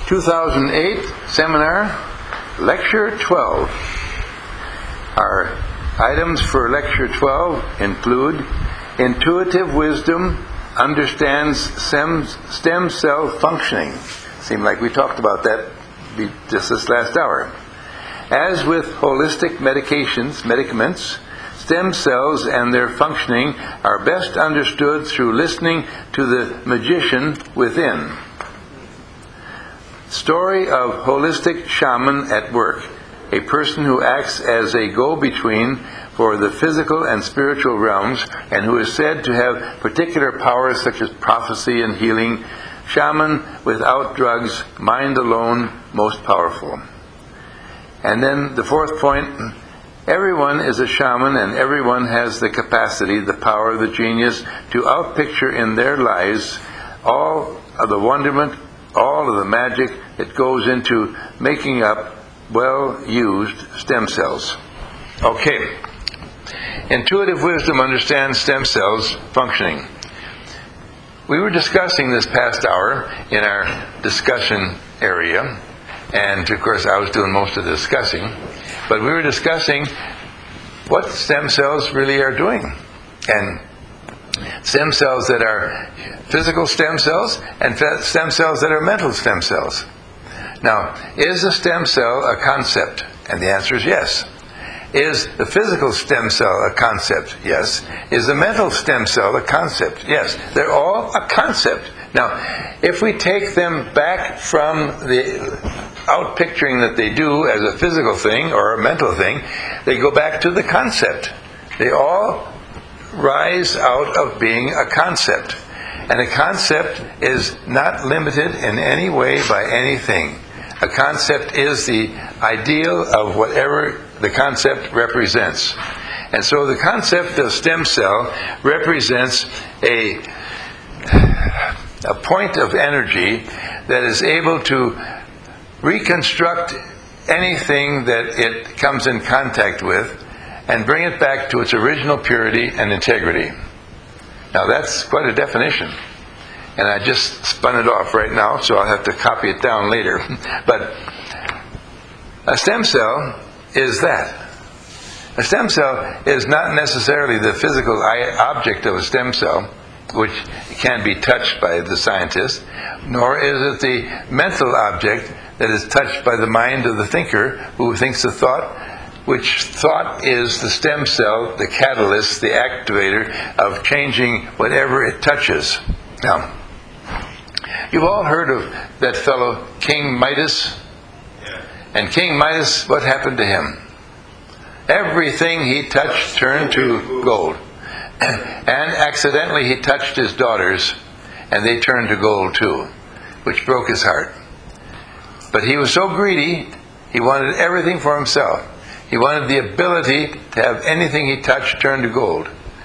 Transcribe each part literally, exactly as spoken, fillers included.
two thousand eight Seminar, Lecture twelve. Our items for Lecture twelve include Intuitive Wisdom Understands stem, stem Cell Functioning. Seemed like we talked about that just this last hour. As with holistic medications, medicaments, stem cells and their functioning are best understood through listening to the magician within. Story of holistic shaman at work, a person who acts as a go-between for the physical and spiritual realms and who is said to have particular powers such as prophecy and healing. Shaman without drugs, mind alone, most powerful. And then the fourth point, everyone is a shaman and everyone has the capacity, the power, the genius to outpicture in their lives all of the wonderment, all of the magic that goes into making up well-used stem cells. Okay. Intuitive wisdom understands stem cells functioning. We were discussing this past hour in our discussion area, and of course I was doing most of the discussing, but we were discussing what stem cells really are doing. And stem cells that are physical stem cells and stem cells that are mental stem cells. Now, is a stem cell a concept? And the answer is yes. Is the physical stem cell a concept? Yes. Is the mental stem cell a concept? Yes. They're all a concept. Now, if we take them back from the outpicturing that they do as a physical thing or a mental thing, they go back to the concept. They all rise out of being a concept. And a concept is not limited in any way by anything. A concept is the ideal of whatever the concept represents. And so the concept of stem cell represents a, a point of energy that is able to reconstruct anything that it comes in contact with and bring it back to its original purity and integrity. Now that's quite a definition. And I just spun it off right now, so I'll have to copy it down later. But a stem cell is that. A stem cell is not necessarily the physical object of a stem cell, which can be touched by the scientist, nor is it the mental object that is touched by the mind of the thinker who thinks the thought, which thought is the stem cell, the catalyst, the activator of changing whatever it touches. Now, you've all heard of that fellow King Midas? Yeah. And King Midas, what happened to him? Everything he touched turned to gold. And accidentally he touched his daughters, and they turned to gold too, which broke his heart. But he was so greedy, he wanted everything for himself. He wanted the ability to have anything he touched turn to gold.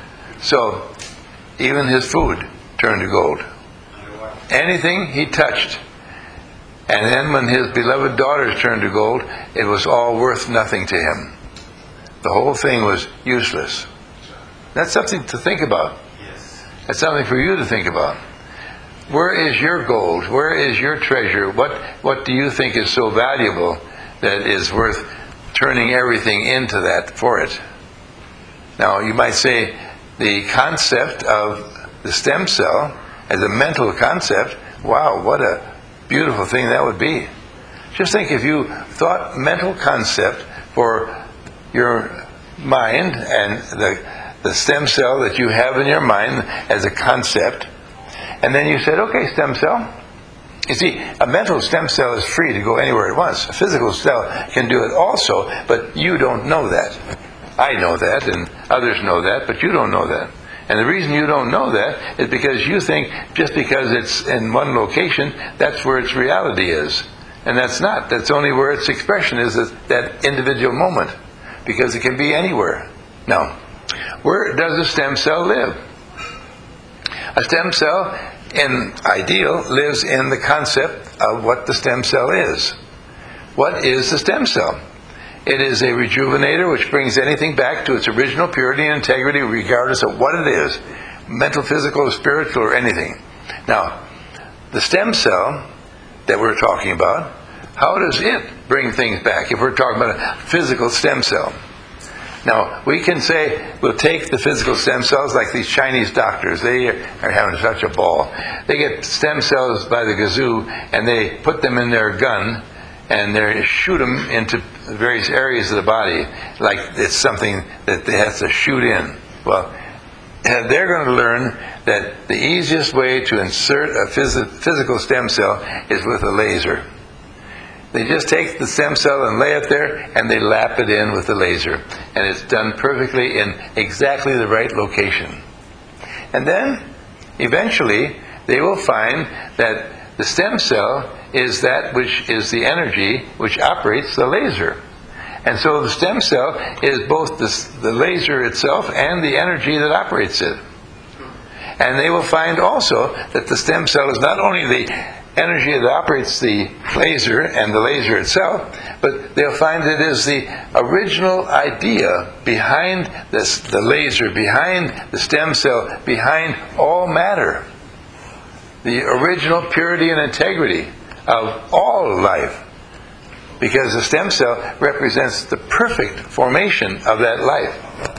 So, even his food turned to gold. Anything he touched. And then when his beloved daughters turned to gold, it was all worth nothing to him. The whole thing was useless. That's something to think about. That's something for you to think about. Where is your gold? Where is your treasure? What what do you think is so valuable that is worth turning everything into that for it? Now, you might say the concept of the stem cell as a mental concept, wow, what a beautiful thing that would be. Just think if you thought mental concept for your mind and the, the stem cell that you have in your mind as a concept, and then you said, okay, stem cell. You see, a mental stem cell is free to go anywhere it wants. A physical cell can do it also, but you don't know that. I know that, and others know that, but you don't know that. And the reason you don't know that is because you think just because it's in one location, that's where its reality is. And that's not. That's only where its expression is at that individual moment. Because it can be anywhere. Now, where does a stem cell live? A stem cell, in ideal, lives in the concept of what the stem cell is. What is the stem cell? It is a rejuvenator which brings anything back to its original purity and integrity regardless of what it is, mental, physical, spiritual, or anything. Now, the stem cell that we're talking about, how does it bring things back if we're talking about a physical stem cell? Now, we can say we'll take the physical stem cells like these Chinese doctors. They are having such a ball. They get stem cells by the gazoo, and they put them in their gun, and they shoot them into various areas of the body, like it's something that they have to shoot in. Well, they're going to learn that the easiest way to insert a phys- physical stem cell is with a laser. They just take the stem cell and lay it there, and they lap it in with the laser. And it's done perfectly in exactly the right location. And then, eventually, they will find that the stem cell is that which is the energy which operates the laser. And so the stem cell is both the, the laser itself and the energy that operates it. And they will find also that the stem cell is not only the energy that operates the laser and the laser itself, but they'll find it is the original idea behind this, the laser, behind the stem cell, behind all matter. The original purity and integrity of all life. Because the stem cell represents the perfect formation of that life.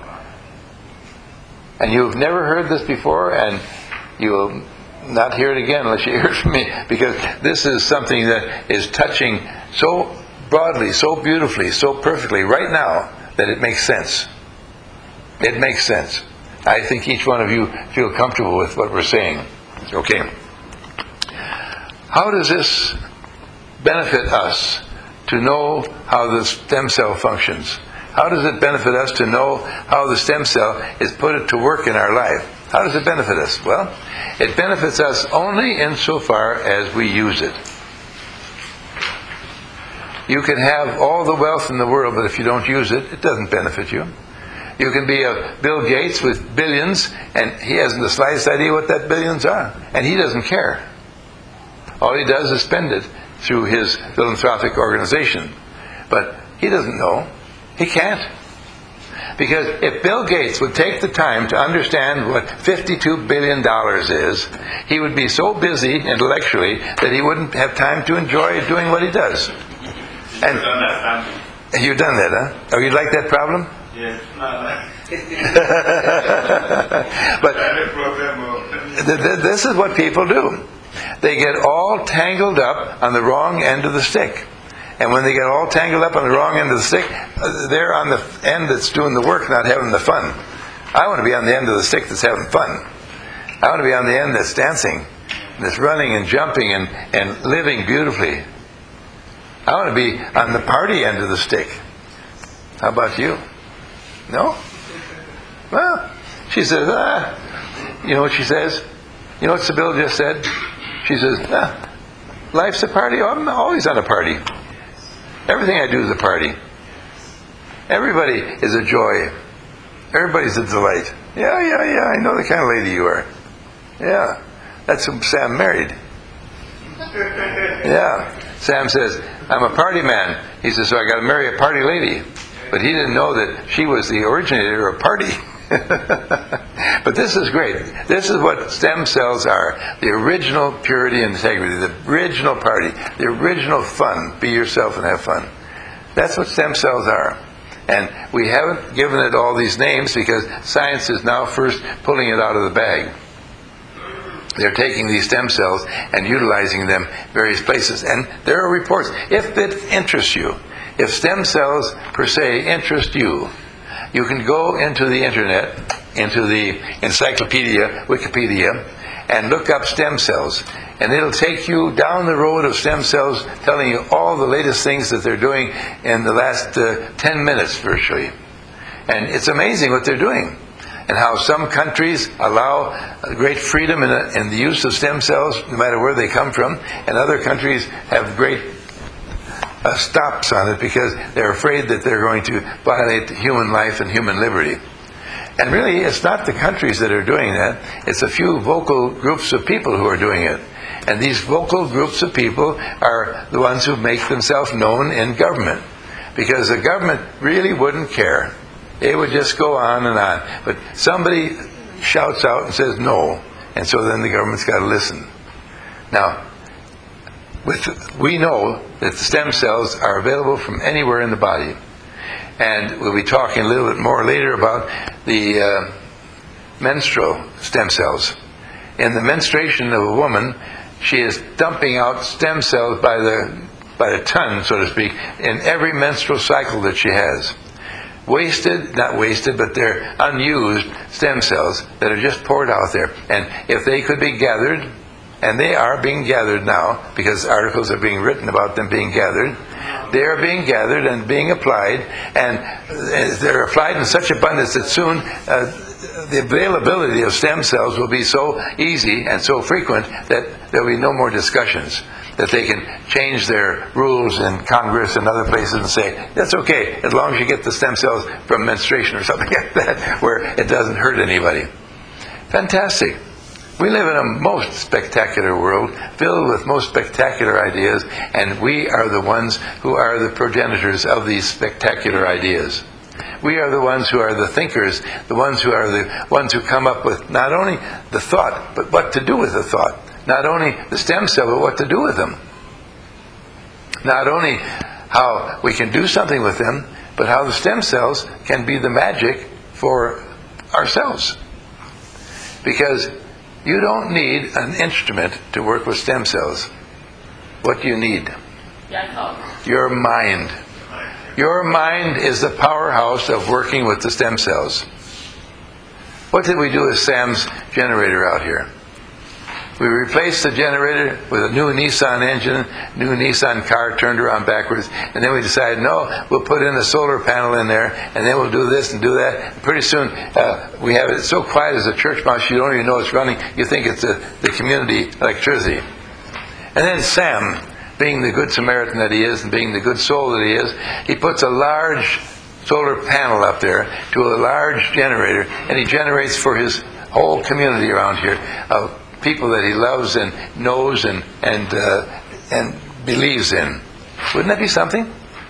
And you've never heard this before, and you will not hear it again unless you hear it from me, because this is something that is touching so broadly, so beautifully, so perfectly right now that it makes sense. It makes sense. I think each one of you feel comfortable with what we're saying. Okay. How does this benefit us to know how the stem cell functions? How does it benefit us to know how the stem cell is put to work in our life? How does it benefit us? Well, it benefits us only insofar as we use it. You can have all the wealth in the world, but if you don't use it, it doesn't benefit you. You can be a Bill Gates with billions, and he hasn't the slightest idea what that billions are. And he doesn't care. All he does is spend it through his philanthropic organization. But he doesn't know. He can't. Because if Bill Gates would take the time to understand what fifty-two billion dollars is, he would be so busy intellectually that he wouldn't have time to enjoy doing what he does. And you've done that, huh? Oh, you like that problem? Yes. But th- th- this is what people do. They get all tangled up on the wrong end of the stick. And when they get all tangled up on the wrong end of the stick, they're on the end that's doing the work, not having the fun. I want to be on the end of the stick that's having fun. I want to be on the end that's dancing, that's running and jumping and, and living beautifully. I want to be on the party end of the stick. How about you? No? Well, she says, ah. You know what she says? You know what Sybil just said? She says, ah, life's a party. Oh, I'm always on a party. Everything I do is a party. Everybody is a joy. Everybody's a delight. Yeah, yeah, yeah, I know the kind of lady you are. Yeah, that's who Sam married. Yeah. Sam says, I'm a party man. He says, so I got to marry a party lady. But he didn't know that she was the originator of party. But this is great. This is what stem cells are. The original purity and integrity. The original party. The original fun. Be yourself and have fun. That's what stem cells are. And we haven't given it all these names because science is now first pulling it out of the bag. They're taking these stem cells and utilizing them various places. And there are reports. If it interests you, if stem cells per se interest you, you can go into the internet, into the encyclopedia, Wikipedia, and look up stem cells. And it'll take you down the road of stem cells, telling you all the latest things that they're doing in the last uh, ten minutes virtually. And it's amazing what they're doing. And how some countries allow great freedom in, a, in the use of stem cells, no matter where they come from, and other countries have great uh, stops on it because they're afraid that they're going to violate human life and human liberty. And really, it's not the countries that are doing that. It's a few vocal groups of people who are doing it. And these vocal groups of people are the ones who make themselves known in government. Because the government really wouldn't care. It would just go on and on. But somebody shouts out and says no. And so then the government's got to listen. Now, with, we know that the stem cells are available from anywhere in the body. And we'll be talking a little bit more later about the uh, menstrual stem cells. In the menstruation of a woman, she is dumping out stem cells by the by the ton, so to speak, in every menstrual cycle that she has. Wasted, not wasted, but they're unused stem cells that are just poured out there. And if they could be gathered, and they are being gathered now, because articles are being written about them being gathered, they are being gathered and being applied, and they're applied in such abundance that soon uh, the availability of stem cells will be so easy and so frequent that there will be no more discussions, that they can change their rules in Congress and other places and say, that's okay, as long as you get the stem cells from menstruation or something like that, where it doesn't hurt anybody. Fantastic. We live in a most spectacular world, filled with most spectacular ideas, and we are the ones who are the progenitors of these spectacular ideas. We are the ones who are the thinkers, the ones who are the ones who come up with not only the thought, but what to do with the thought. Not only the stem cell, but what to do with them. Not only how we can do something with them, but how the stem cells can be the magic for ourselves. Because you don't need an instrument to work with stem cells. What do you need? Your mind. Your mind is the powerhouse of working with the stem cells. What did we do with Sam's generator out here? We replaced the generator with a new Nissan engine, new Nissan car turned around backwards, and then we decided, no, we'll put in a solar panel in there, and then we'll do this and do that. And pretty soon, uh, we have it so quiet as a church mouse, you don't even know it's running. You think it's a, the community electricity. And then Sam, being the good Samaritan that he is, and being the good soul that he is, he puts a large solar panel up there to a large generator, and he generates for his whole community around here of people that he loves and knows and and uh, and believes in. Wouldn't that be something?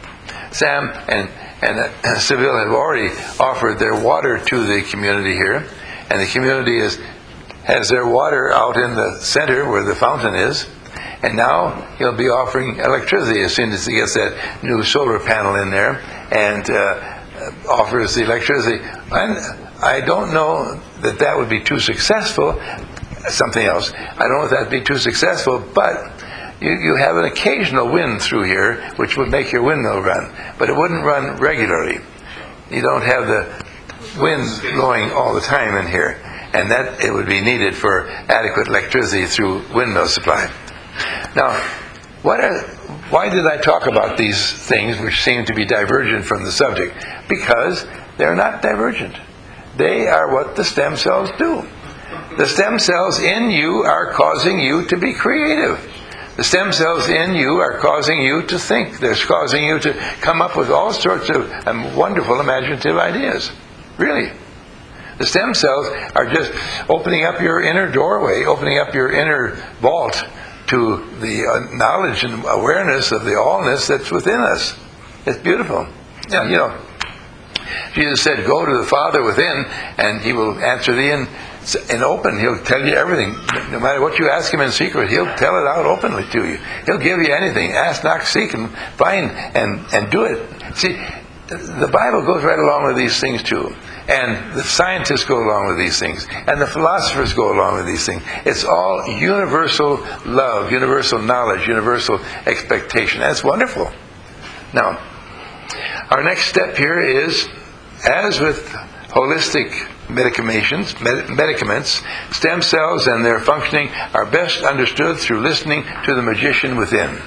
Sam and and uh, Seville have already offered their water to the community here, and the community is has their water out in the center where the fountain is, and now he'll be offering electricity as soon as he gets that new solar panel in there and uh, offers the electricity. And I don't know that that would be too successful. Something else. I don't know if that'd be too successful, but you, you have an occasional wind through here which would make your windmill run, but it wouldn't run regularly. You don't have the wind blowing all the time in here, and that it would be needed for adequate electricity through windmill supply. Now, what are, why did I talk about these things which seem to be divergent from the subject? Because they're not divergent. They are what the stem cells do. The stem cells in you are causing you to be creative. The stem cells in you are causing you to think. They're causing you to come up with all sorts of um, wonderful imaginative ideas. Really. The stem cells are just opening up your inner doorway, opening up your inner vault to the uh, knowledge and awareness of the allness that's within us. It's beautiful. Yeah, you know, Jesus said, go to the Father within, and He will answer thee in in open. He'll tell you everything. No matter what you ask Him in secret, He'll tell it out openly to you. He'll give you anything. Ask, knock, seek, and find, and, and do it. See, the Bible goes right along with these things too. And the scientists go along with these things. And the philosophers go along with these things. It's all universal love, universal knowledge, universal expectation. That's wonderful. Now, our next step here is, as with holistic medications, med- medicaments, stem cells and their functioning are best understood through listening to the magician within.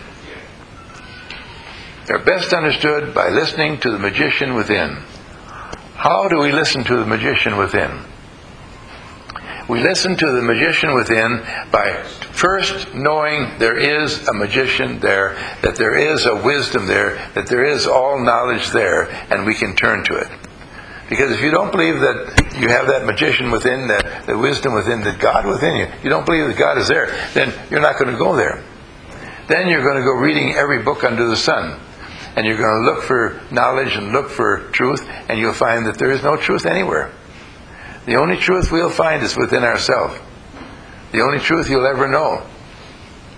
They're best understood by listening to the magician within. How do we listen to the magician within? We listen to the magician within by first knowing there is a magician there, that there is a wisdom there, that there is all knowledge there, and we can turn to it. Because if you don't believe that you have that magician within, that the wisdom within, that God within you, you don't believe that God is there, then you're not going to go there. Then you're going to go reading every book under the sun. And you're going to look for knowledge and look for truth, and you'll find that there is no truth anywhere. The only truth we'll find is within ourselves. The only truth you'll ever know.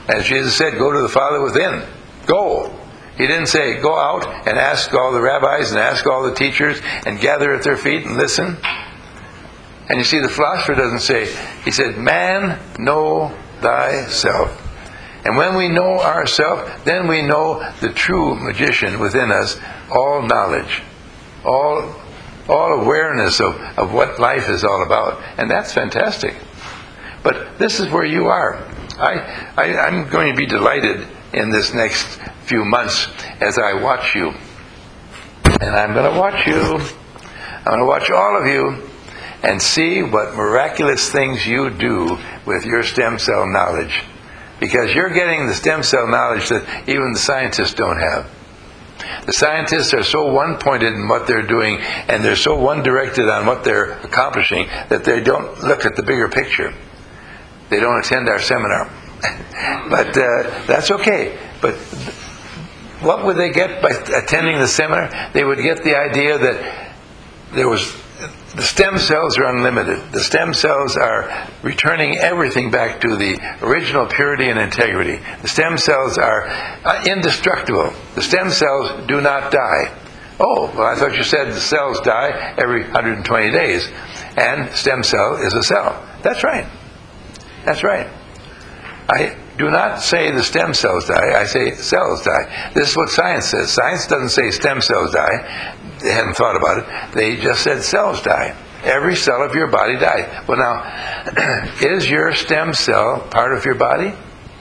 As Jesus said, go to the Father within. Go. He didn't say, go out and ask all the rabbis and ask all the teachers and gather at their feet and listen. And you see, the philosopher doesn't say, he said, man, know thyself. And when we know ourselves, then we know the true magician within us, all knowledge, all all awareness of, of what life is all about. And that's fantastic. But this is where you are. I, I, I'm going to be delighted in this next few months as I watch you. And I'm going to watch you. I'm going to watch all of you and see what miraculous things you do with your stem cell knowledge. Because you're getting the stem cell knowledge that even the scientists don't have. The scientists are so one-pointed in what they're doing, and they're so one-directed on what they're accomplishing, that they don't look at the bigger picture. They don't attend our seminar. But uh, that's okay. But what would they get by attending the seminar? They would get the idea that there was... the stem cells are unlimited. The stem cells are returning everything back to the original purity and integrity. The stem cells are uh, indestructible. The stem cells do not die. Oh, well, I thought you said the cells die every one hundred twenty days. And stem cell is a cell. That's right. That's right. I do not say the stem cells die. I say cells die. This is what science says. Science doesn't say stem cells die. They hadn't thought about it. They just said cells die. Every cell of your body died. Well, now, is your stem cell part of your body?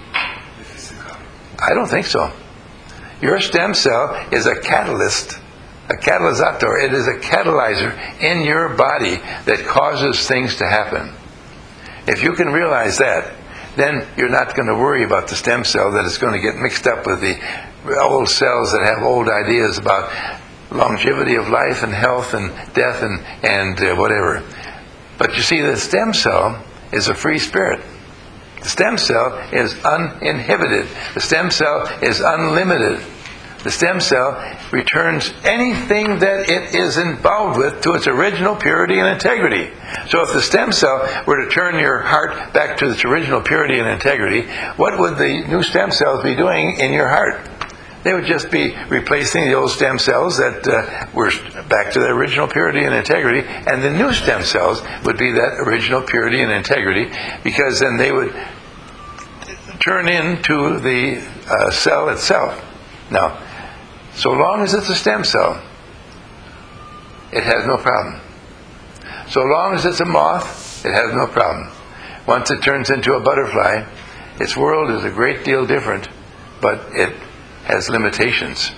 I don't think so. Your stem cell is a catalyst, a catalysator. It is a catalyzer in your body that causes things to happen. If you can realize that, then you're not going to worry about the stem cell that is going to get mixed up with the old cells that have old ideas about longevity of life and health and death and, and uh, whatever. But you see, the stem cell is a free spirit. The stem cell is uninhibited. The stem cell is unlimited. The stem cell returns anything that it is involved with to its original purity and integrity. So if the stem cell were to turn your heart back to its original purity and integrity, what would the new stem cells be doing in your heart? They would just be replacing the old stem cells that uh, were back to their original purity and integrity, and the new stem cells would be that original purity and integrity, because then they would turn into the uh, cell itself. Now, so long as it's a stem cell, it has no problem. So long as it's a moth, it has no problem. Once it turns into a butterfly, its world is a great deal different, but it has limitations.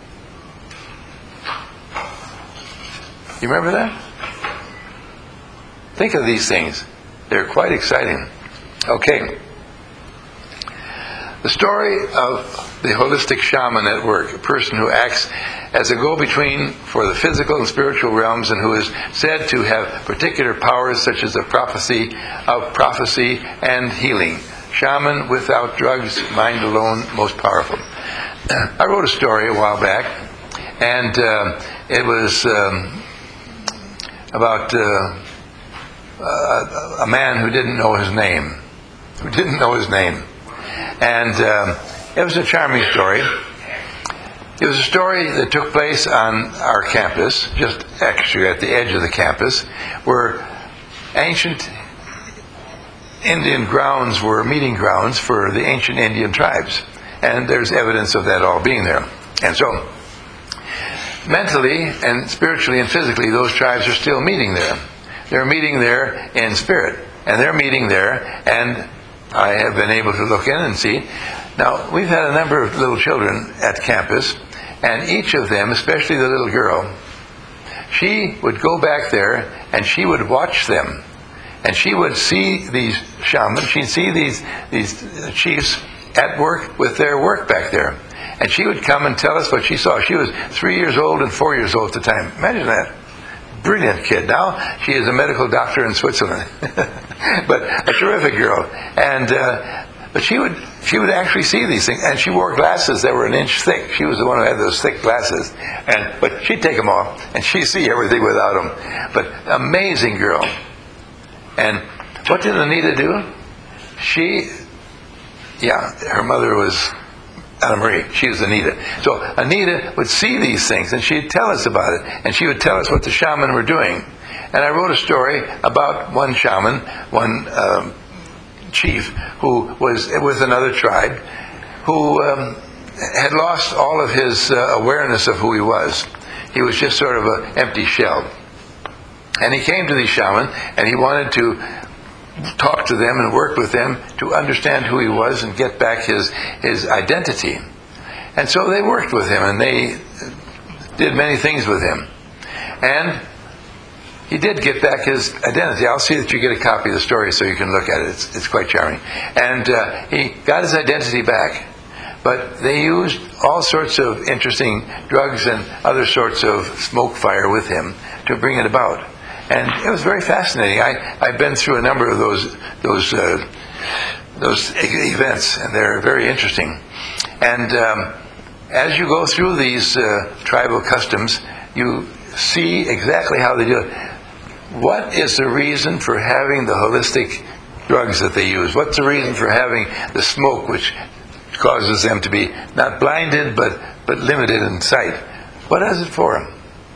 You remember that? Think of these things. They're quite exciting. Okay. The story of the holistic shaman at work, a person who acts as a go-between for the physical and spiritual realms and who is said to have particular powers such as the prophecy of prophecy and healing. Shaman without drugs, mind alone, most powerful. I wrote a story a while back, and uh, it was um, about uh, a, a man who didn't know his name. Who didn't know his name. And um, it was a charming story. It was a story that took place on our campus, just actually at the edge of the campus, where ancient Indian grounds were meeting grounds for the ancient Indian tribes. And there's evidence of that all being there. And so, mentally and spiritually and physically, those tribes are still meeting there. They're meeting there in spirit. And they're meeting there, and I have been able to look in and see. Now, we've had a number of little children at campus, and each of them, especially the little girl, she would go back there and she would watch them. And she would see these shamans, she'd see these, these chiefs at work with their work back there. And she would come and tell us what she saw. She was three years old and four years old at the time. Imagine that. Brilliant kid. Now she is a medical doctor in Switzerland. But a terrific girl. And uh, but she would she would actually see these things. And she wore glasses that were an inch thick. She was the one who had those thick glasses. And but she'd take them off, and she'd see everything without them. But amazing girl. And what did Anita do? She yeah, her mother was Anna Marie. She was Anita. So Anita would see these things, and she'd tell us about it, and she would tell us what the shaman were doing. And I wrote a story about one shaman, one um, chief, who was with another tribe, who um, had lost all of his uh, awareness of who he was. He was just sort of an empty shell. And he came to these shaman, and he wanted to talk to them and work with them to understand who he was and get back his, his identity. And so they worked with him, and they did many things with him. And he did get back his identity. I'll see that you get a copy of the story so you can look at it. It's, it's quite charming. And uh, he got his identity back. But they used all sorts of interesting drugs and other sorts of smoke fire with him to bring it about. And it was very fascinating. I, I've been through a number of those those uh, those events, and they're very interesting. And um, as you go through these uh, tribal customs, you see exactly how they do it. What is the reason for having the holistic drugs that they use? What's the reason for having the smoke, which causes them to be not blinded, but, but limited in sight? What is it for them?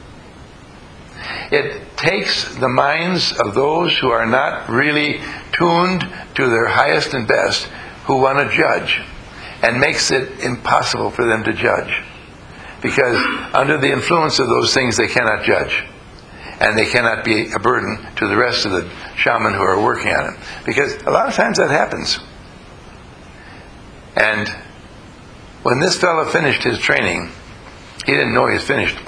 It takes the minds of those who are not really tuned to their highest and best, who want to judge, and makes it impossible for them to judge. Because under the influence of those things, they cannot judge. And they cannot be a burden to the rest of the shaman who are working on it. Because a lot of times that happens. And when this fellow finished his training, he didn't know he was finished.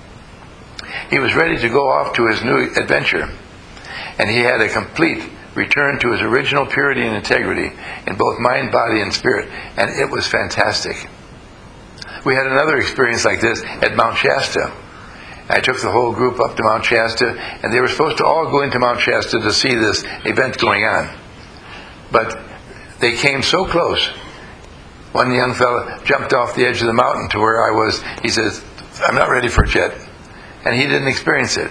He was ready to go off to his new adventure. And he had a complete return to his original purity and integrity in both mind, body, and spirit. And it was fantastic. We had another experience like this at Mount Shasta. I took the whole group up to Mount Shasta, and they were supposed to all go into Mount Shasta to see this event going on. But they came so close. One young fellow jumped off the edge of the mountain to where I was. He says, "I'm not ready for it yet." And he didn't experience it.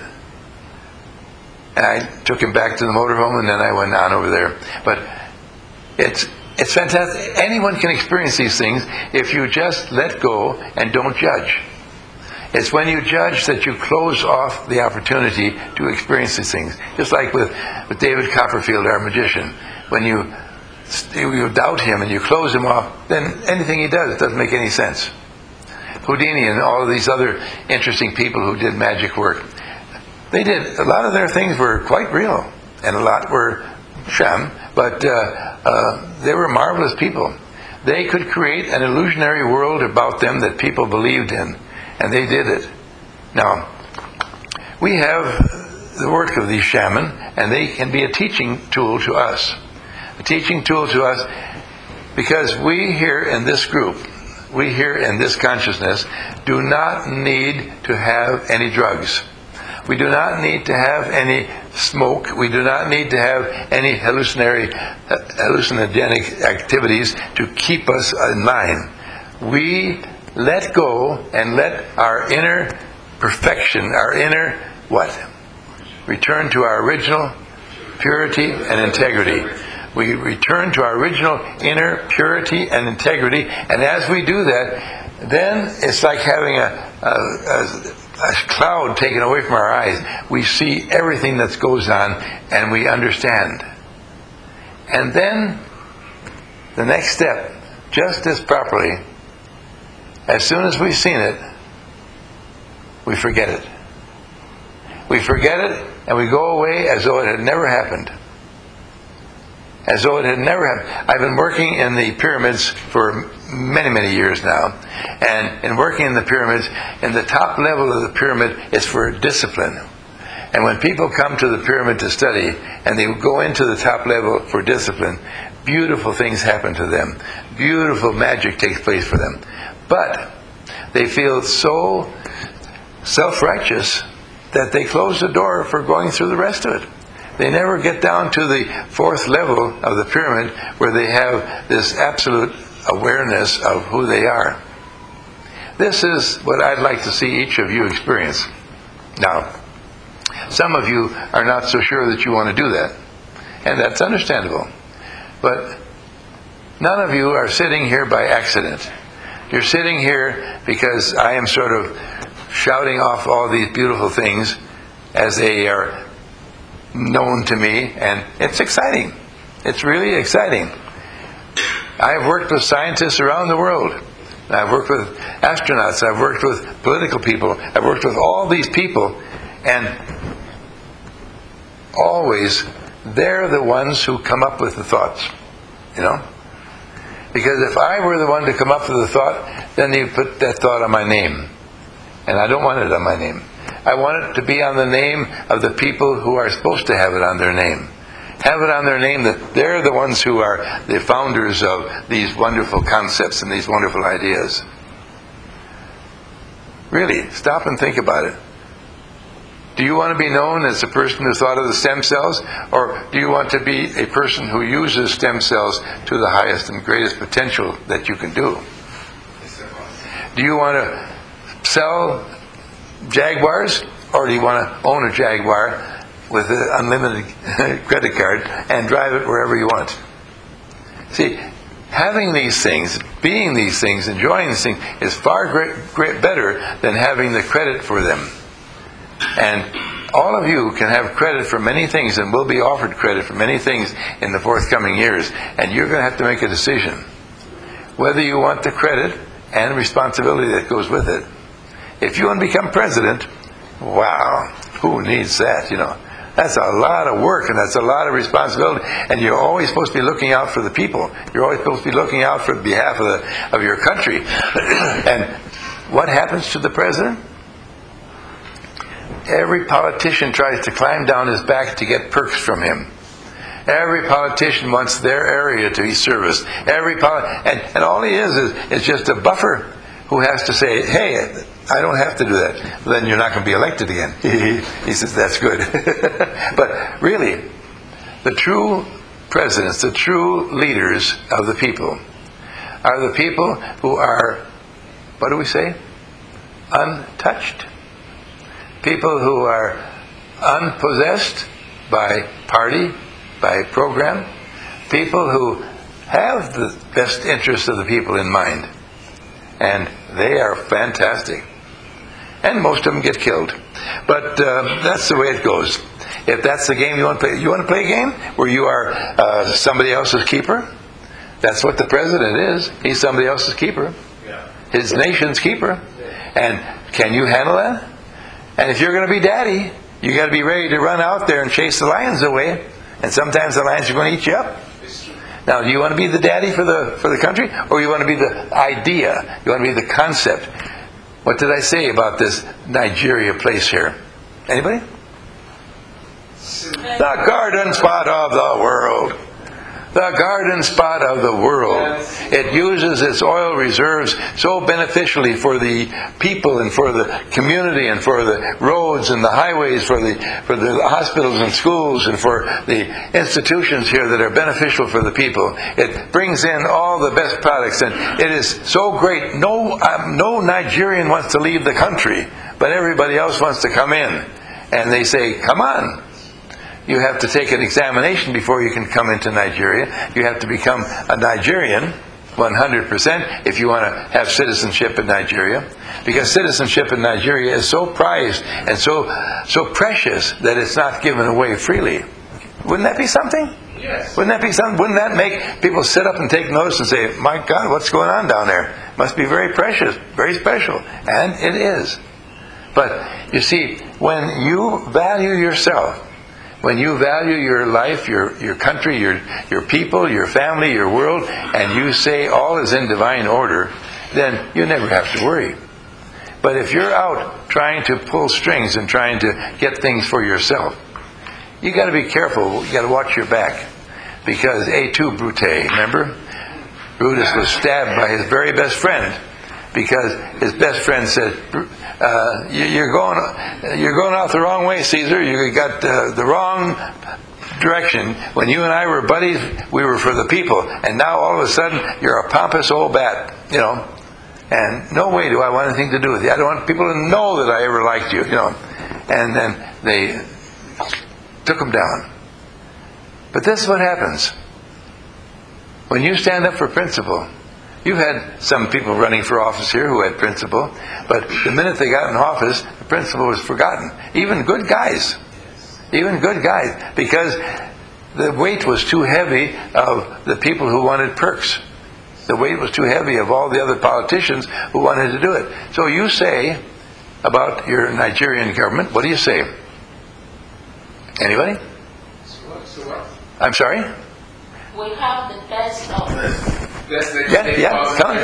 And I took him back to the motorhome, and then I went on over there. But it's it's fantastic. Anyone can experience these things if you just let go and don't judge. It's when you judge that you close off the opportunity to experience these things. Just like with, with David Copperfield, our magician. When you, you doubt him and you close him off, then anything he does doesn't make any sense. Houdini and all of these other interesting people who did magic work, they did, a lot of their things were quite real, and a lot were sham, but uh, uh, they were marvelous people. They could create an illusionary world about them that people believed in, and they did it. Now, we have the work of these shaman, and they can be a teaching tool to us. A teaching tool to us because we here in this group, we here in this consciousness, do not need to have any drugs. We do not need to have any smoke. We do not need to have any hallucinatory, hallucinogenic activities to keep us in line. We let go and let our inner perfection, our inner what? Return to our original purity and integrity. We return to our original inner purity and integrity, and as we do that, then it's like having a, a, a, a cloud taken away from our eyes. We see everything that goes on, and we understand. And then, the next step, just as properly, as soon as we've seen it, we forget it. We forget it, and we go away as though it had never happened. As though it had never happened. I've been working in the pyramids for many, many years now. And in working in the pyramids, in the top level of the pyramid is for discipline. And when people come to the pyramid to study, and they go into the top level for discipline, beautiful things happen to them. Beautiful magic takes place for them. But they feel so self-righteous that they close the door for going through the rest of it. They never get down to the fourth level of the pyramid where they have this absolute awareness of who they are. This is what I'd like to see each of you experience. Now, some of you are not so sure that you want to do that, and that's understandable. But None of you are sitting here by accident. You're sitting here because I am sort of shouting off all these beautiful things as they are known to me, and it's exciting. It's really exciting. I've worked with scientists around the world. I've worked with astronauts. I've worked with political people. I've worked with all these people, and always they're the ones who come up with the thoughts, you know? Because if I were the one to come up with the thought, then you put that thought on my name. And I don't want it on my name. I want it to be on the name of the people who are supposed to have it on their name. Have it on their name that they're the ones who are the founders of these wonderful concepts and these wonderful ideas. Really, stop and think about it. Do you want to be known as the person who thought of the stem cells? Or do you want to be a person who uses stem cells to the highest and greatest potential that you can do? Do you want to sell Jaguars? Or do you want to own a Jaguar with an unlimited credit card and drive it wherever you want? See, having these things, being these things, enjoying these things is far great, great better than having the credit for them. And all of you can have credit for many things and will be offered credit for many things in the forthcoming years. And you're going to have to make a decision whether you want the credit and responsibility that goes with it. If you want to become president, wow, who needs that, you know? That's a lot of work, and that's a lot of responsibility. And you're always supposed to be looking out for the people. You're always supposed to be looking out for the behalf of, the, of your country. And what happens to the president? Every politician tries to climb down his back to get perks from him. Every politician wants their area to be serviced. Every poli- and, and all he is, is is just a buffer who has to say, hey, I don't have to do that. Well, then you're not going to be elected again. He says, that's good. But really, the true presidents, the true leaders of the people, are the people who are, what do we say? Untouched. People who are unpossessed by party, by program. People who have the best interests of the people in mind. And they are fantastic. And most of them get killed. But uh, that's the way it goes. If that's the game you want to play, you want to play a game where you are uh, somebody else's keeper? That's what the president is. He's somebody else's keeper. His nation's keeper. And can you handle that? And if you're going to be daddy, you got to be ready to run out there and chase the lions away. And sometimes the lions are going to eat you up. Now, do you want to be the daddy for the for the country, or you want to be the idea? You want to be the concept? What did I say about this Nigeria place here? Anybody? The garden spot of the world. The garden spot of the world. It uses its oil reserves so beneficially for the people and for the community and for the roads and the highways, for the for the hospitals and schools and for the institutions here that are beneficial for the people. It brings in all the best products, and it is so great. No, um, no Nigerian wants to leave the country, but everybody else wants to come in. And they say, come on. You have to take an examination before you can come into Nigeria. You have to become a Nigerian, one hundred percent, if you want to have citizenship in Nigeria. Because citizenship in Nigeria is so prized and so so precious that it's not given away freely. Wouldn't that be something? Yes. Wouldn't that be something? Wouldn't that make people sit up and take notice and say, my God, what's going on down there? Must be very precious, very special. And it is. But, you see, when you value yourself, when you value your life, your your country, your your people, your family, your world, and you say all is in divine order, then you never have to worry. But if you're out trying to pull strings and trying to get things for yourself, you got to be careful. You got to watch your back, because et tu, Brute, remember? Brutus was stabbed by his very best friend, because his best friend said, uh, "You're going, you're going out the wrong way, Caesar. You got uh, the wrong direction. When you and I were buddies, we were for the people, and now all of a sudden you're a pompous old bat, you know. And no way do I want anything to do with you. I don't want people to know that I ever liked you, you know." And then they took him down. But this is what happens. When you stand up for principle, you've had some people running for office here who had principle, but the minute they got in office, the principle was forgotten. Even good guys. Even good guys. Because the weight was too heavy of the people who wanted perks. The weight was too heavy of all the other politicians who wanted to do it. So you say about your Nigerian government, what do you say? Anybody? I'm sorry? We have the best of Yeah, yeah, come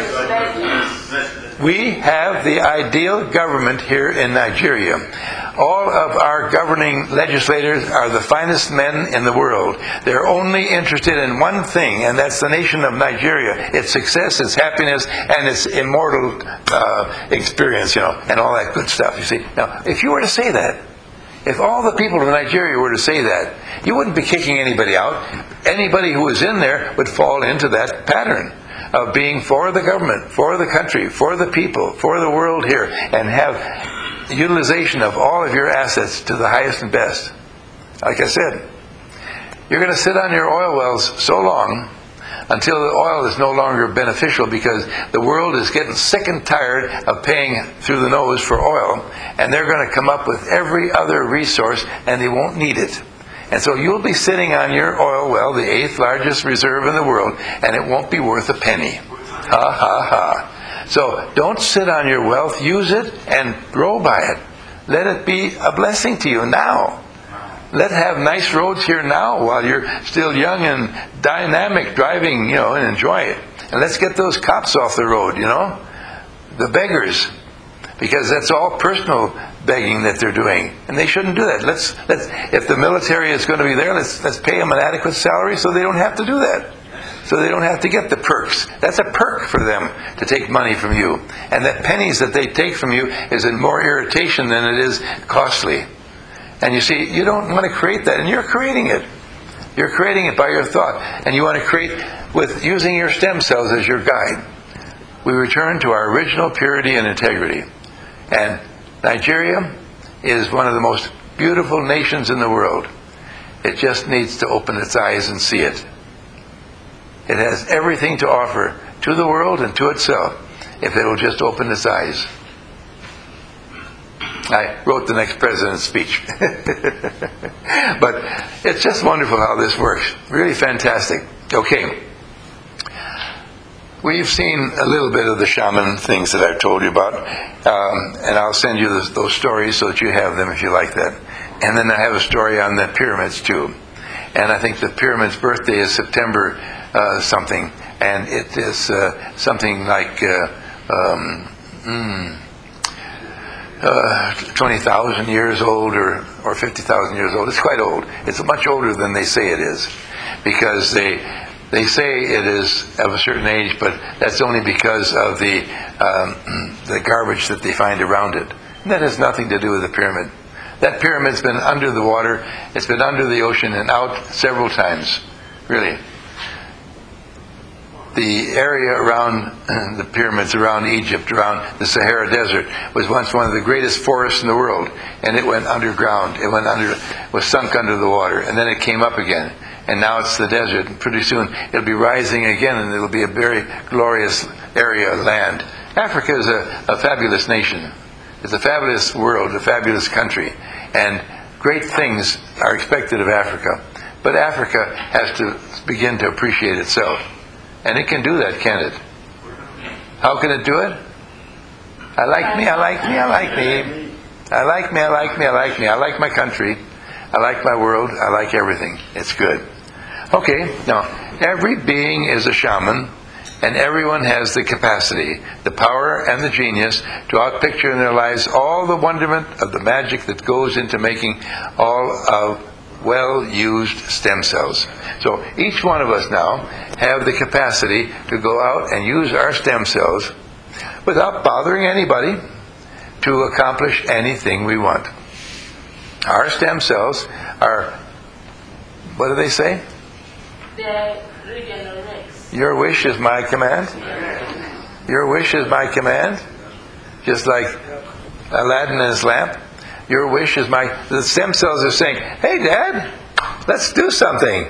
on. We have the ideal government here in Nigeria. All of our governing legislators are the finest men in the world. They're only interested in one thing, and that's the nation of Nigeria. Its success, its happiness, and its immortal uh, experience, you know, and all that good stuff, you see. Now, if you were to say that, if all the people of Nigeria were to say that, you wouldn't be kicking anybody out. Anybody who was in there would fall into that pattern of being for the government, for the country, for the people, for the world here, and have utilization of all of your assets to the highest and best. Like I said, you're going to sit on your oil wells so long until the oil is no longer beneficial, because the world is getting sick and tired of paying through the nose for oil, and they're going to come up with every other resource, and they won't need it. And so you'll be sitting on your oil well, the eighth largest reserve in the world, and it won't be worth a penny. Ha ha ha. So don't sit on your wealth. Use it and grow by it. Let it be a blessing to you now. Let's have nice roads here now while you're still young and dynamic, driving, you know, and enjoy it. And let's get those cops off the road, you know, the beggars, because that's all personal begging that they're doing, and they shouldn't do that. Let's let's if the military is going to be there, let's let's pay them an adequate salary so they don't have to do that, so they don't have to get the perks. That's a perk for them to take money from you, and that pennies that they take from you is in more irritation than it is costly. And you see, you don't want to create that, and you're creating it. You're creating it by your thought, and you want to create with using your stem cells as your guide. We return to our original purity and integrity. And Nigeria is one of the most beautiful nations in the world. It just needs to open its eyes and see it. It has everything to offer to the world and to itself if it will just open its eyes. I wrote the next president's speech. But it's just wonderful how this works. Really fantastic. Okay. We've seen a little bit of the shaman things that I've told you about. Um, and I'll send you those, those stories so that you have them if you like that. And then I have a story on the pyramids too. And I think the pyramid's birthday is September uh, something. And it is uh, something like uh, um, mm, uh, twenty thousand years old or, or fifty thousand years old. It's quite old. It's much older than they say it is. Because they they say it is of a certain age, but that's only because of the um, the garbage that they find around it. And that has nothing to do with the pyramid. That pyramid's been under the water, it's been under the ocean and out several times. Really. The area around the pyramids, around Egypt, around the Sahara Desert, was once one of the greatest forests in the world, and it went underground. It went under, was sunk under the water, and then it came up again. And now it's the desert, and pretty soon it'll be rising again, and it'll be a very glorious area of land. Africa is a, a fabulous nation. It's a fabulous world, a fabulous country, and great things are expected of Africa. But Africa has to begin to appreciate itself. And it can do that, can it? How can it do it? I like me, I like me, I like me. I like me, I like me, I like me. I like my country. I like my world. I like everything. It's good. Okay, now, every being is a shaman, and everyone has the capacity, the power, and the genius to outpicture in their lives all the wonderment of the magic that goes into making all of well-used stem cells. So each one of us now have the capacity to go out and use our stem cells without bothering anybody to accomplish anything we want. Our stem cells are, what do they say? They regenerate. Your wish is my command. Your wish is my command. Just like Aladdin and his lamp. Your wish is my... The stem cells are saying, hey, Dad, let's do something.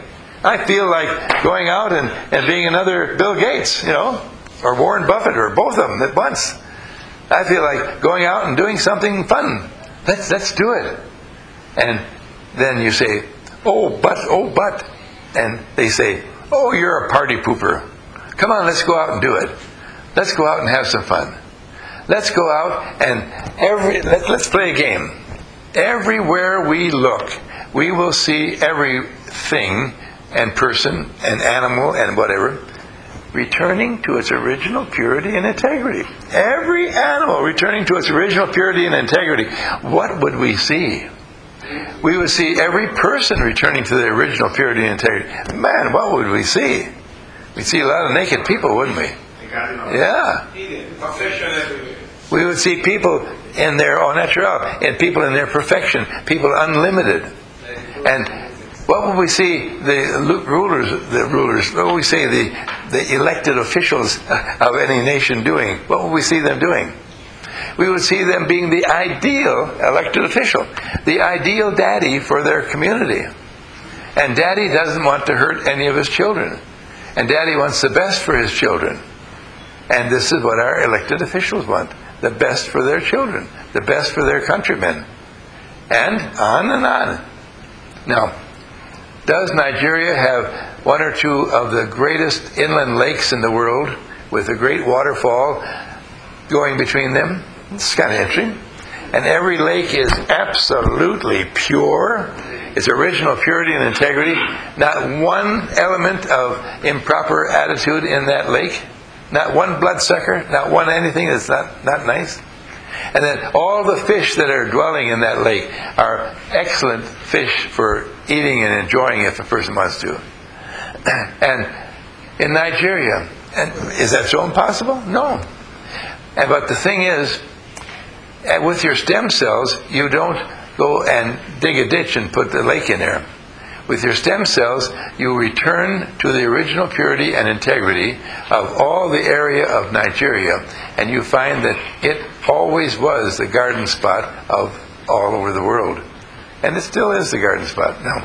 I feel like going out and, and being another Bill Gates, you know, or Warren Buffett, or both of them at once. I feel like going out and doing something fun. Let's, let's do it. And then you say, oh, but, oh, but. And they say, oh, you're a party pooper. Come on, let's go out and do it. Let's go out and have some fun. Let's go out and every let, let's play a game. Everywhere we look, we will see everything and person and animal and whatever returning to its original purity and integrity. Every animal returning to its original purity and integrity. What would we see? We would see every person returning to their original purity and integrity. Man, what would we see? We'd see a lot of naked people, wouldn't we? Yeah. We would see people in their au naturel, and people in their perfection, people unlimited. And what would we see the rulers, the rulers, what would we say the, the elected officials of any nation doing? What would we see them doing? We would see them being the ideal elected official, the ideal daddy for their community. And daddy doesn't want to hurt any of his children. And daddy wants the best for his children. And this is what our elected officials want. The best for their children. The best for their countrymen. And on and on. Now, does Nigeria have one or two of the greatest inland lakes in the world with a great waterfall going between them? It's kind of interesting. And every lake is absolutely pure. Its original purity and integrity. Not one element of improper attitude in that lake. Not one bloodsucker. Not one anything that's not, not nice. And then all the fish that are dwelling in that lake are excellent fish for eating and enjoying if a person wants to. And in Nigeria, and is that so impossible? No. And but the thing is, with your stem cells, you don't go and dig a ditch and put the lake in there. With your stem cells, you return to the original purity and integrity of all the area of Nigeria, and you find that it always was the garden spot of all over the world. And it still is the garden spot. Now,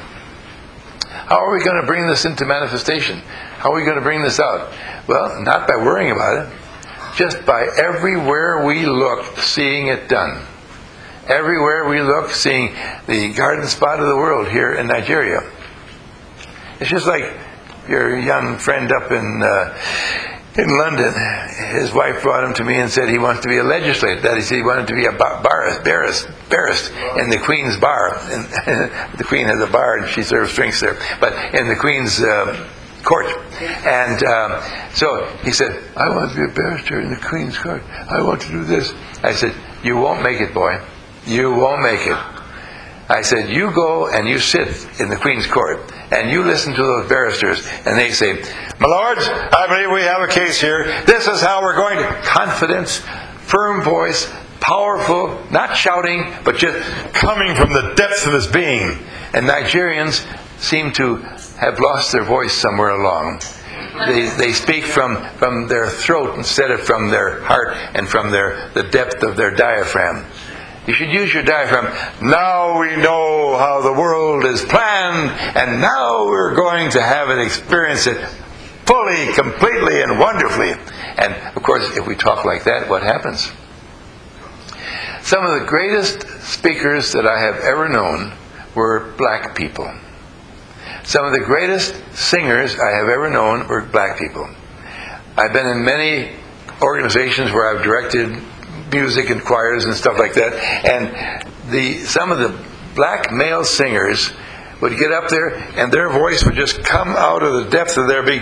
how are we going to bring this into manifestation? How are we going to bring this out? Well, not by worrying about it. Just by everywhere we look, seeing it done. Everywhere we look, seeing the garden spot of the world here in Nigeria. It's just like your young friend up in uh, in London. His wife brought him to me and said he wants to be a legislator. That is, he wanted to be a bar, bar, barrist, barrist in the Queen's bar. And the Queen has a bar and she serves drinks there. But in the Queen's uh, court. And um, so he said, I want to be a barrister in the Queen's court. I want to do this. I said, you won't make it, boy. You won't make it. I said, you go and you sit in the Queen's court and you listen to those barristers and they say, my lords, I believe we have a case here. This is how we're going to. Confidence, firm voice, powerful, not shouting, but just coming from the depths of his being. And Nigerians seem to have lost their voice somewhere along. They, they speak from, from their throat instead of from their heart and from their the depth of their diaphragm. You should use your diaphragm. Now we know how the world is planned, and now we're going to have it, experience it fully, completely, and wonderfully. And of course, if we talk like that, what happens? Some of the greatest speakers that I have ever known were black people. Some of the greatest singers I have ever known were black people. I've been in many organizations where I've directed music and choirs and stuff like that, and the some of the black male singers would get up there and their voice would just come out of the depth of their being,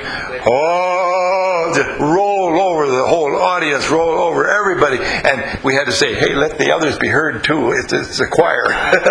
oh, just roll over the whole audience, roll over everybody, and we had to say, hey, let the others be heard too, it's, it's a choir.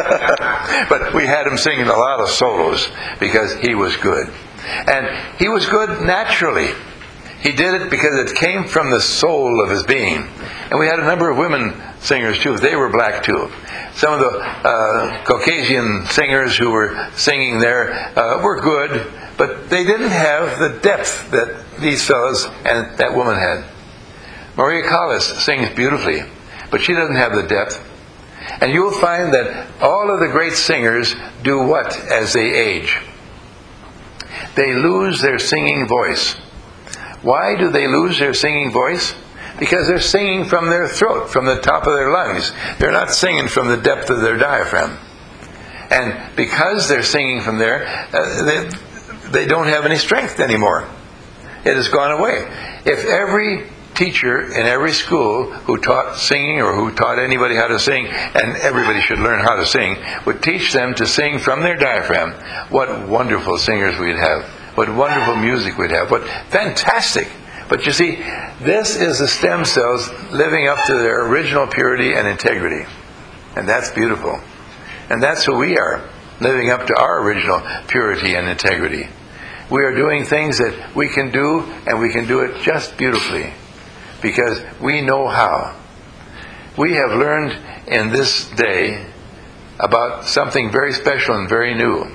But we had him singing a lot of solos because he was good. And he was good naturally. He did it because it came from the soul of his being. And we had a number of women singers too. They were black too. Some of the uh, Caucasian singers who were singing there uh, were good, but they didn't have the depth that these fellows and that woman had. Maria Callas sings beautifully, but she doesn't have the depth. And you'll find that all of the great singers do what as they age? they lose their singing voice. Why do they lose their singing voice? Because they're singing from their throat, from the top of their lungs. They're not singing from the depth of their diaphragm. And because they're singing from there, uh, they, they don't have any strength anymore. It has gone away. If every teacher in every school who taught singing or who taught anybody how to sing, and everybody should learn how to sing, would teach them to sing from their diaphragm, what wonderful singers we'd have. What wonderful music we'd have. What fantastic. But you see, this is the stem cells living up to their original purity and integrity. And that's beautiful. And that's who we are, living up to our original purity and integrity. We are doing things that we can do, and we can do it just beautifully, because we know how. We have learned in this day about something very special and very new.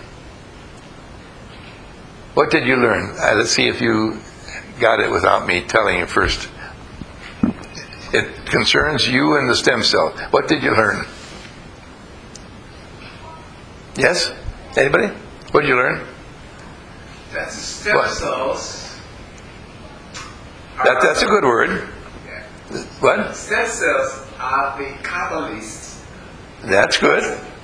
What did you learn? Uh, let's see if you got it without me telling you first. It concerns you and the stem cell. What did you learn? Yes? Anybody? What did you learn? That the stem What? cells. That, that's a good word. Yeah. What? Stem cells are the catalysts. That's good.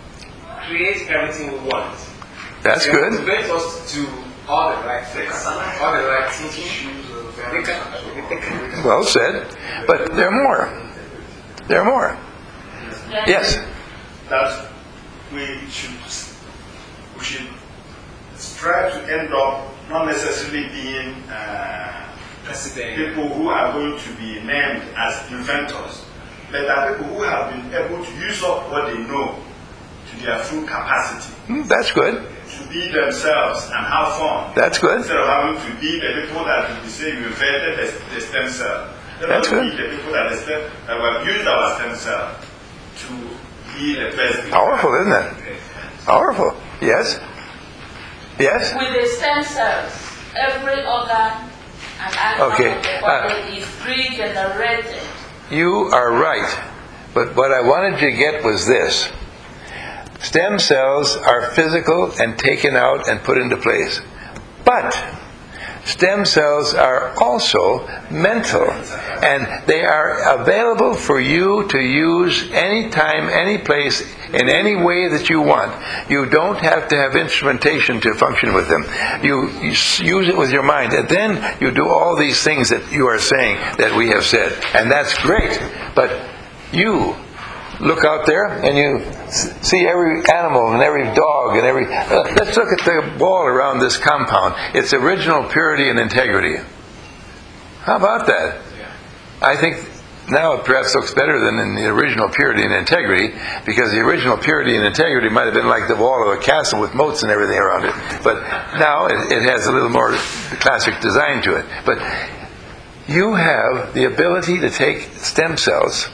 Create everything we want. That's They good. motivate us to all the right things, all the right thinking. They can, they can, Well said. But there are more. There are more. Yes. That we should we should strive to end up not necessarily being uh, President. people who are going to be named as inventors, but are people who have been able to use up what they know to their full capacity, Mm, That's good. to be themselves and have fun. That's good. Instead of having to be the people that we say we invented the, the stem cell. Let That's us good. be the people that, the stem, that we have used our stem cell to be the best. Powerful, isn't it? Powerful. Yes? Yes? With the stem cells, every organ and atom Okay, of the uh, body is regenerated. You are right. But what I wanted you to get was this. Stem cells are physical and taken out and put into place. But stem cells are also mental, and they are available for you to use anytime, any place, in any way that you want. You don't have to have instrumentation to function with them. You, you s- use it with your mind, and then you do all these things that you are saying that we have said, and that's great. But you look out there and you s- see every animal and every dog and every... Uh, let's look at the wall around this compound. Its original purity and integrity. How about that? I think now it perhaps looks better than in the original purity and integrity, because the original purity and integrity might have been like the wall of a castle with moats and everything around it. But now it, it has a little more classic design to it. But you have the ability to take stem cells,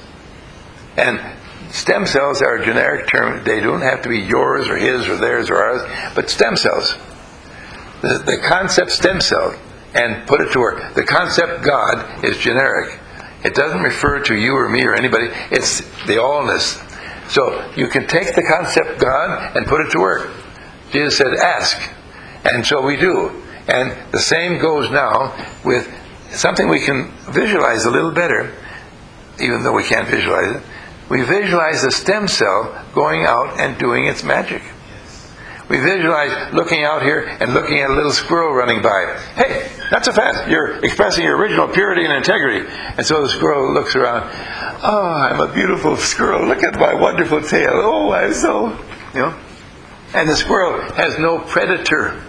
and stem cells are a generic term. They don't have to be yours or his or theirs or ours, but stem cells. The, the concept stem cell, and put it to work. The concept God is generic. It doesn't refer to you or me or anybody. It's the allness. So you can take the concept God and put it to work. Jesus said, ask. And so we do. And the same goes now with something we can visualize a little better, even though we can't visualize it. We visualize the stem cell going out and doing its magic. We visualize looking out here and looking at a little squirrel running by. Hey, not so fast. You're expressing your original purity and integrity. And so the squirrel looks around. Oh, I'm a beautiful squirrel. Look at my wonderful tail. Oh, I'm so... You know? And the squirrel has no predator.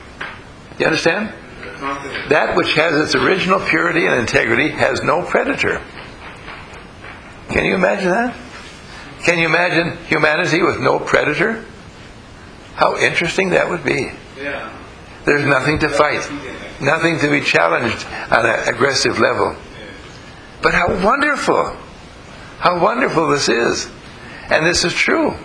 You understand? That which has its original purity and integrity has no predator. Can you imagine that? Can you imagine humanity with no predator? How interesting that would be. Yeah. There's nothing to fight, nothing to be challenged on an aggressive level. But how wonderful! How wonderful this is. And this is true.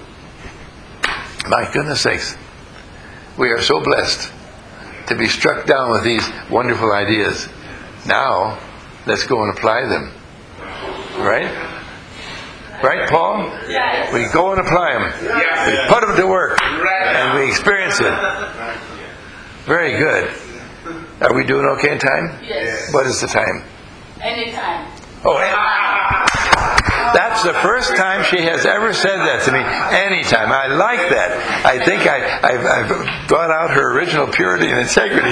My goodness sakes. We are so blessed to be struck down with these wonderful ideas. Now, let's go and apply them. Right? Right, Paul? Yes. We go and apply them. We put them to work. And we experience it. Very good. Are we doing okay in time? Yes. What is the time? Anytime. Oh, that's the first time she has ever said that to me. Anytime. I like that. I think I, I've, I've brought out her original purity and integrity.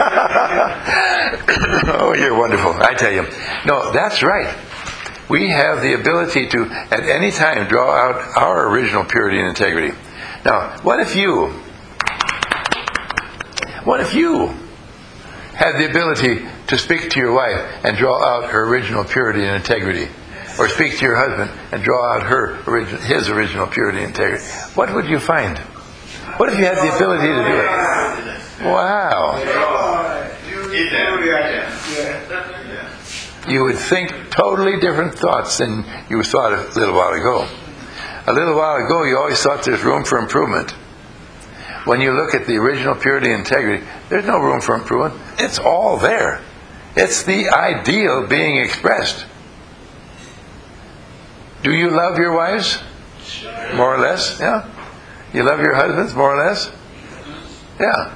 Oh, you're wonderful. I tell you. No, that's right. We have the ability to, at any time, draw out our original purity and integrity. Now, what if you, what if you had the ability to speak to your wife and draw out her original purity and integrity? Or speak to your husband and draw out her origin, his original purity and integrity? What would you find? What if you had the ability to do it? Wow. You would think totally different thoughts than you thought a little while ago. A little while ago, you always thought there's room for improvement. When you look at the original purity and integrity, there's no room for improvement. It's all there. It's the ideal being expressed. Do you love your wives? More or less? Yeah. You love your husbands? More or less? Yeah.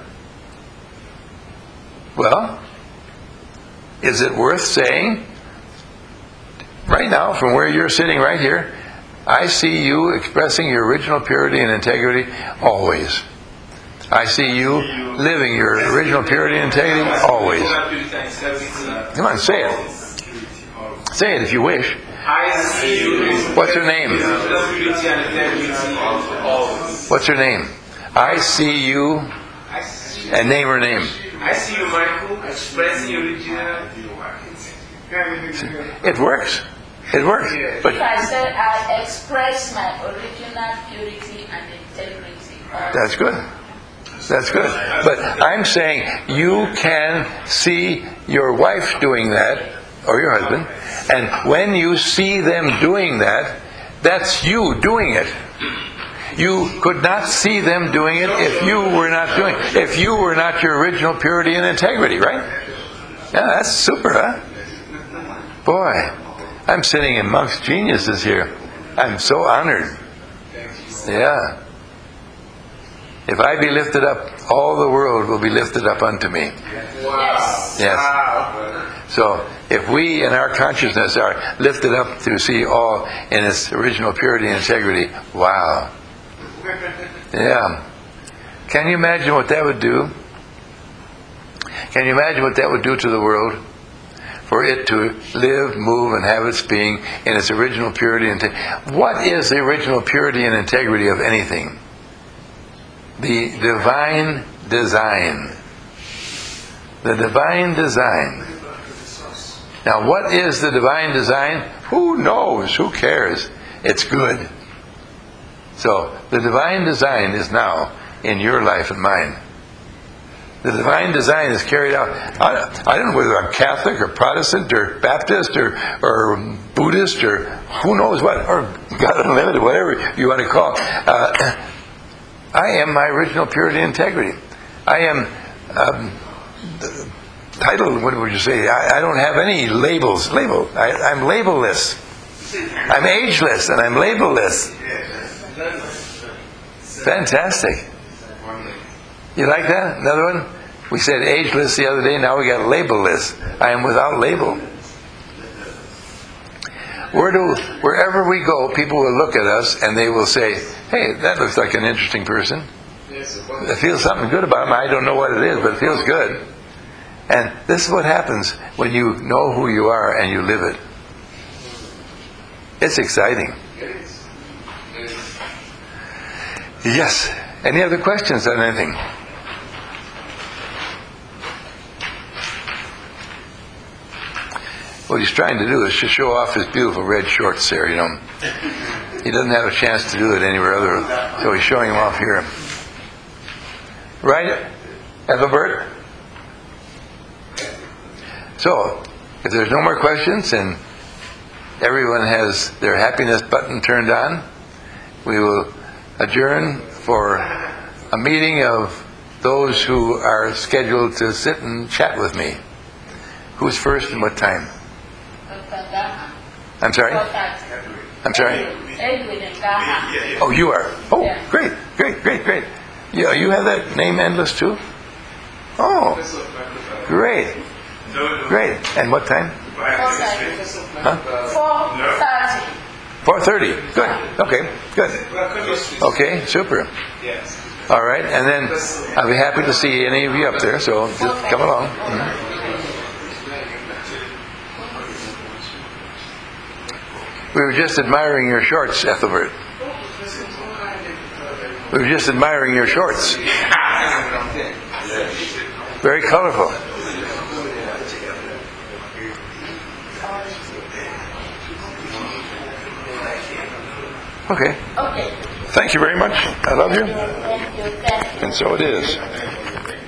Well, is it worth saying, right now, from where you're sitting right here, I see you expressing your original purity and integrity always. I see you living your original purity and integrity always. Come on, say it. Say it if you wish. I see you. What's her name? What's her name? I see you. And name her name. I see you, Michael, expressing your original. It works. It works. But If I said I express my original purity and integrity. that's good. That's good. But I'm saying you can see your wife doing that, or your husband, and when you see them doing that, that's you doing it. You could not see them doing it if you were not doing it. If you were not your original purity and integrity, right? Yeah, that's super, huh? Boy, I'm sitting amongst geniuses here. I'm so honored. Yeah. If I be lifted up, all the world will be lifted up unto me. Wow. Yes. Wow. So, if we in our consciousness are lifted up to see all in its original purity and integrity, wow. Yeah. Can you imagine what that would do? Can you imagine what that would do to the world? For it to live, move, and have its being in its original purity and integrity. What is the original purity and integrity of anything? The divine design. The divine design. Now, what is the divine design? Who knows? Who cares? It's good. So, the divine design is now in your life and mine. The divine design is carried out. I, I don't know whether I'm Catholic or Protestant or Baptist or, or Buddhist or who knows what, or God Unlimited, whatever you want to call it. Uh, I am my original purity and integrity. I am um, titled, what would you say? I, I don't have any labels. Label. I, I'm labelless. I'm ageless and I'm labelless. Fantastic. You like that? Another one? We said ageless the other day, now we got labelless. I am without label. Where do, wherever we go, people will look at us and they will say, hey, that looks like an interesting person. It feels something good about him. I don't know what it is, but it feels good. And this is what happens when you know who you are and you live it. It's exciting. Yes. Any other questions on anything? What he's trying to do is to show off his beautiful red shorts there, you know. He doesn't have a chance to do it anywhere other, so he's showing them off here. Right, Ethelbert? So, if there's no more questions and everyone has their happiness button turned on, we will adjourn for a meeting of those who are scheduled to sit and chat with me. Who's first and what time? I'm sorry? I'm sorry? Edwin and Gaha. Oh, you are? Oh, Yeah. great, great, great, great. Yeah, you have that name endless too? Oh, great, great. And what time? Huh? Four thirty. four thirty. Good. Okay, good. Okay, super. Yes. All right, and then I'll be happy to see any of you up there, so just come along. Mhm. We were just admiring your shorts, Ethelbert. We were just admiring your shorts. Very colorful. Okay. Okay. Thank you very much. I love you. Thank you. Thank you. And so it is.